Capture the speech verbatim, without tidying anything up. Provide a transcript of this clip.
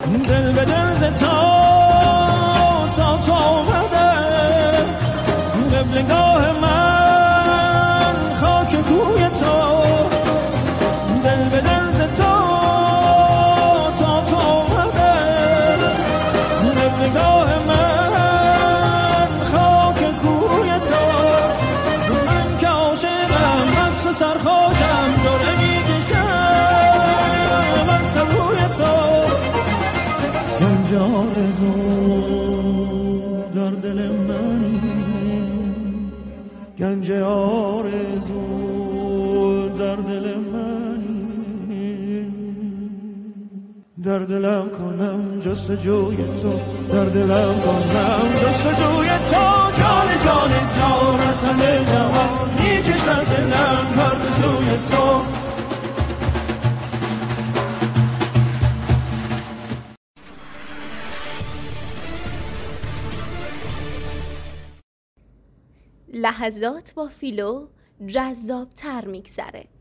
دل به دل ز تا تا تا آمده قبلگاه من خاک کوی تو دل به دل ز تا تا تا آمده قبلگاه من خاک کوی تو من که عاشقم مست و سرخوشم داره میکشم از سبوی تو گنج آرزو در دل منی گنج آرزو در دل منی در دلم کنم جستجوی تو در دلم کنم جستجوی تو جان جان جان رسن جوان میکشم دلم هر سوی تو لحظات با فیلو جذاب تر میگذره.